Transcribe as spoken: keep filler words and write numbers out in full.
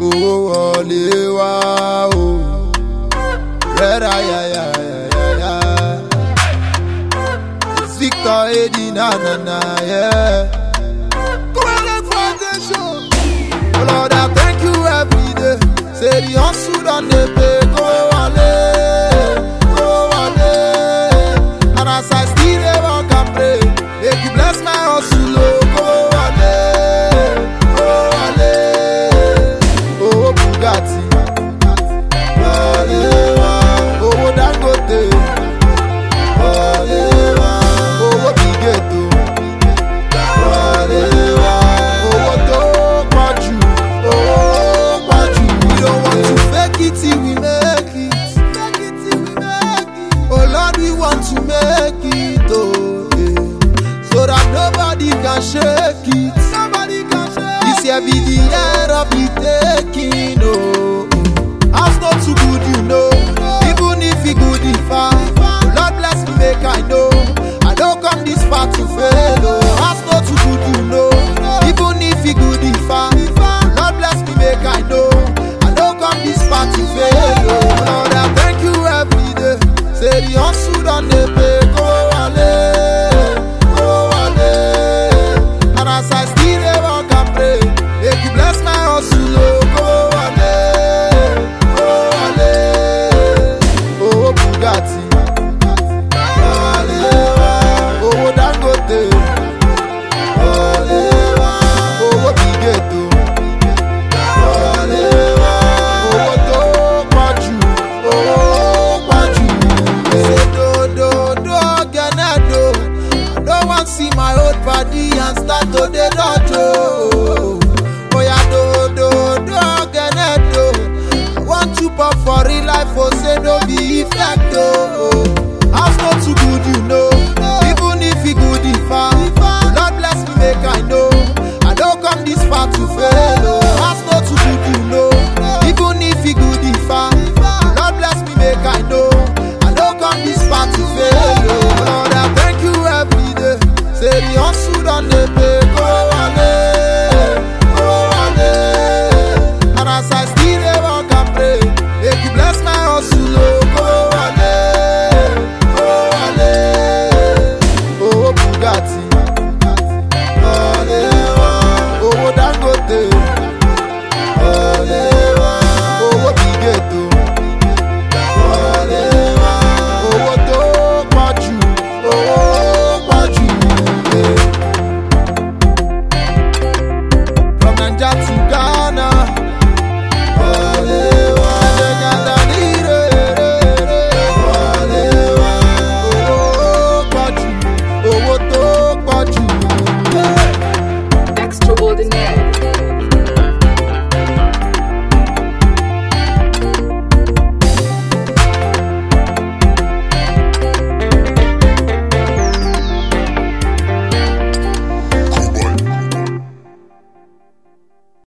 owó wọlé wá o. Rẹ́ra yáyáyáyá. It's Victor Edi na na na yeah. Quality foundation. Oh Lord, I thank you every day. Say the hustle done dey pay, go wọlé, go wọlé. And as I still dey work and pray, make you bless my hustle, oh, go wọlé, go wọlé. Oh Bugatti, wọlé wá. Oh Dangote, wọlé wá. Oh Bigeto, wọlé wá. Oh tó pọ̀jù, oh pọ̀jù. We don't want to fake it till we make it. Fake it till we make it. Oh Lord, we want to make it, oh yeah. So that nobody can shake it. Nobody can shake it. This year be the year of the taking, oh. House not too good, you know. Even if he good, if I, oh Lord bless me, make I know. I don't come this far to fail, oh. House not too good, you know. Even if he good, if I, oh Lord bless me, make I know. I don't come this far to fail, oh. Lord, I thank you every day. Say the hustle done dey pay, go wọlé, go wọlé. And as I still dey work and pray, make you bless my hustle, oh, go wọlé, go wọlé. Oh Bugatti, wọlé wá. Oh Dangote, wọlé wá. Oh Bigeto, wọlé wá. Oh tó pọ̀jù, oh pọ̀jù. Say do do do gene do. I don't want see my old body and start to dey dodge, oh. Oh yeah, do do do gene do. I want to pop for real life, oh say no be effect, oh. House not too good, you know. Even if he good, if I, oh Lord bless me, make I know. I don't come this far to fail,